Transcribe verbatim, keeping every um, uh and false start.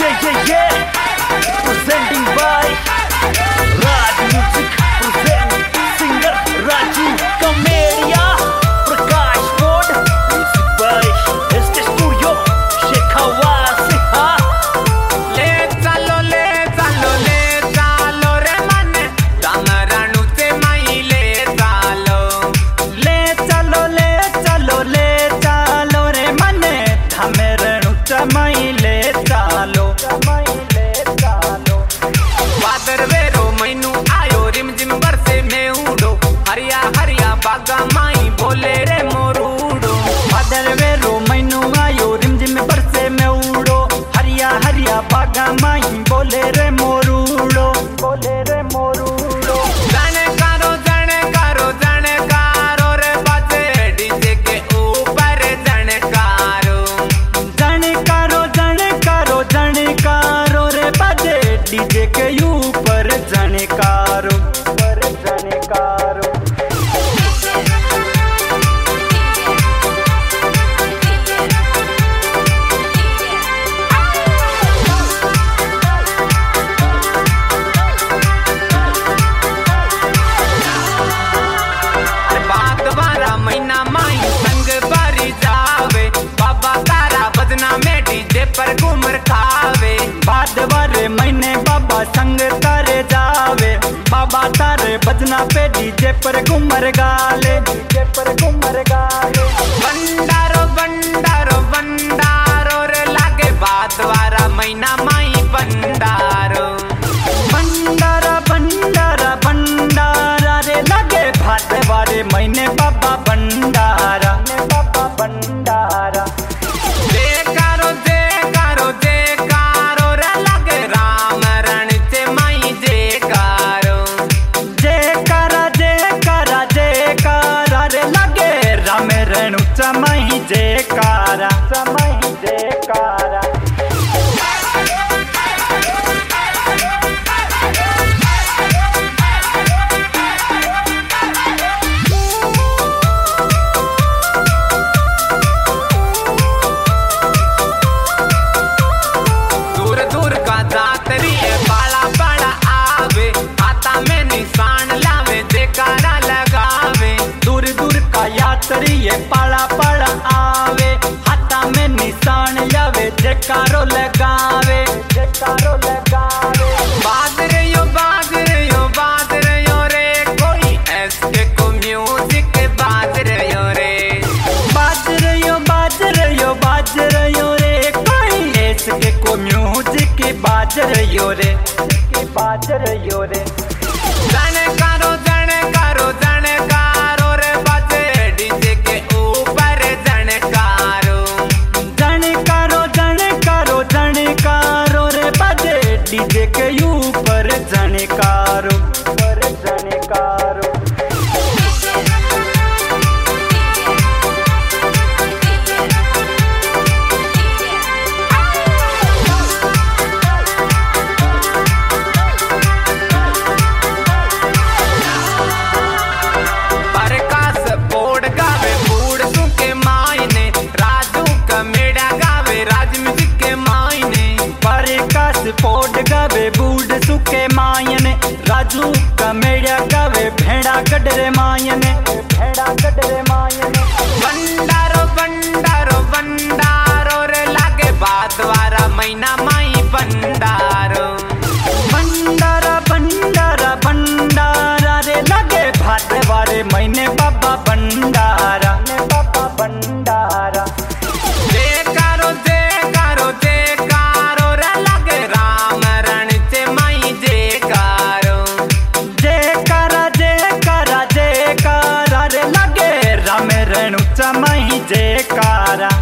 Yeah, yeah, yeah. Presenting by Raj Music. Present singer Raju Kameria. Prakash Code. Music by S K Studio. Shekhawasi. Ha. ले चलो ले चलो ले चलो रे मन तमरणु से मई ले चलो ले चलो ले चलो ले चलो रे मन थमेरणु चमई ले चलो चमई ले चलो बादर वेरो मैनू आयो रिम जिम बरसे में उड़ो हरिया हरिया बागा माई बोले रे मोरूडो बादल वेरो मैनू आयो रिम जिम बरसे में उड़ो हरिया हरिया बागा माई बोले रे मोरूडो बोले रे मोरूडो जाने कारो जाने कारो जाने कारो रे बाजे डीजे के ऊपर जाने कारो जाने कारो जाने कारो जाने कारो रे बाजे डीजे के ऊपर जाने कारो ऊपर जाने कारो बात बारा महीना माई संग बारी जावे बाबा तारा बजना में डीजे पर घूमर खावे बाद वारे महीने बाबा संग तारे जावे बाबा तारे बजना पे डीजे पर घूमर गाले डीजे पर घूमर गाले बंडारो बंडारो बंडारो रे लागे बात वारा महीना माई बंडारो भंडारा भंडारा भंडारा रे लगे भात वारे महीने बाबा भंडारा ने बाबा भंडारा देकारो देकारो देकारो रे लागे राम रण से माई देकारो जयकारा जयकारा जयकारा रे लगे राम रेणु चमई जयकारा चमई जयकारा दूर दूर का जातरी है बाला बाला आवे हाथा में निशान लावे जयकारा लगावे दूर दूर का यात्री ये पाड़ा पाड़ा आवे हाथा में निशान लावे जयकारो लगावे जयकारो लगावे बाज रहे हो बाज रहे हो बाज रहे हो रे कोई एसके को म्यूजिक बाज रहे हो रे बाज रहियो बाज रहियो बाज रहियो रे कोई इसके को म्यूजिक बाज रहियो रे बाज रहियो रे जाने कारो जाने कारो जाने कारो रे बाजे डीजे के ऊपर जाने कारो जाने कारो जाने कारो जाने कारो रे बाजे डीजे के ऊपर जाने कारो ऊपर जाने कारो प्रकाश बोर्ड गावे बूढ़ सुके मायने राजू कमेड़ा गावे राज म्यूजिक के मायने प्रकाश पोड गावे बूढ़ सुके मायने राजू कमेड़िया गावे भेड़ा गडरे मायने भेड़ा गडरे मायने बंडारो बंडारो बंडारो रे लागे बात वारा महीना माई बंडारो भंडारा भंडारा भंडारा रे लगे भात वारे महीने बाबा भंडारा ने बाबा भंडारा देकारो देकारो देकारो रे लागे राम रण से माई देकारो जयकारा जयकारा जयकारा रे लगे राम रेणु चमई जयकारा